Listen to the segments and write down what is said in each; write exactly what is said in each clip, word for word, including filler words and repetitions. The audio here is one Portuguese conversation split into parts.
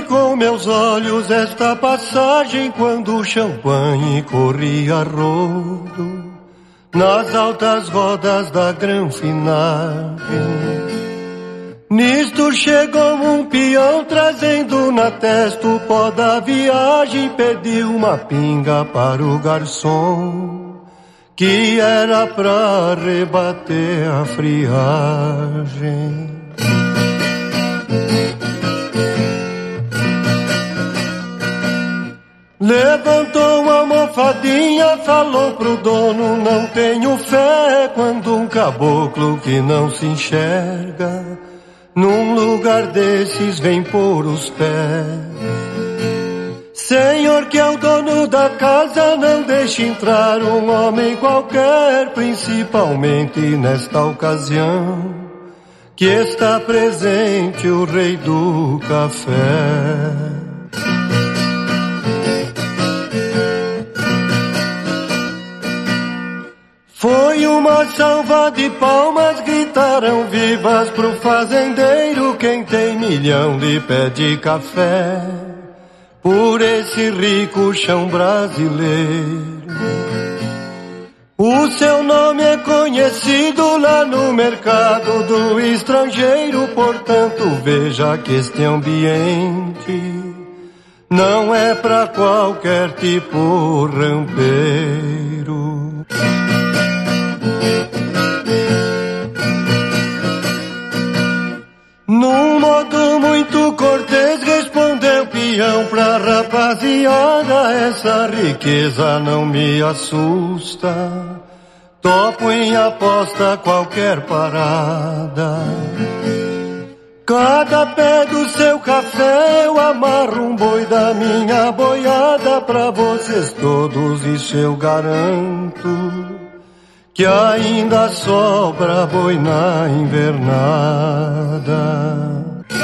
com meus olhos esta passagem quando o champanhe corria a rodo nas altas rodas da granfinagem. Nisto chegou um peão trazendo na testa o pó da viagem. Pediu uma pinga para o garçom, que era pra rebater a friagem. Levantou uma almofadinha, falou pro dono: não tenho fé quando um caboclo que não se enxerga num lugar desses vem pôr os pés. Senhor, que é o dono da casa, não deixe entrar um homem qualquer, principalmente nesta ocasião que está presente o rei do café. Foi uma salva de palmas, gritaram vivas pro fazendeiro. Quem tem milhão de pé de café por esse rico chão brasileiro. O seu nome é conhecido lá no mercado do estrangeiro. Portanto, veja que este ambiente não é pra qualquer tipo rampeiro. Num modo muito cortês respondeu peão pra rapaziada: essa riqueza não me assusta, topo em aposta qualquer parada. Cada pé do seu café eu amarro um boi da minha boiada pra vocês todos, isso eu garanto, que ainda sobra boi na invernada.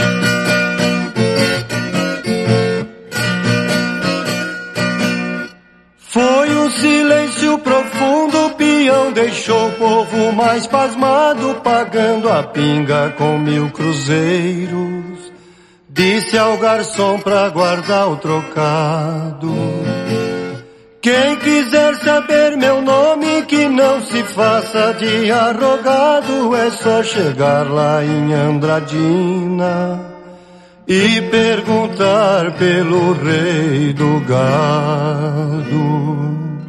Foi um silêncio profundo, o peão deixou o povo mais pasmado, pagando a pinga com mil cruzeiros. Disse ao garçom pra guardar o trocado: quem quiser saber meu nome, que não se faça de arrogado. É só chegar lá em Andradina e perguntar pelo rei do gado.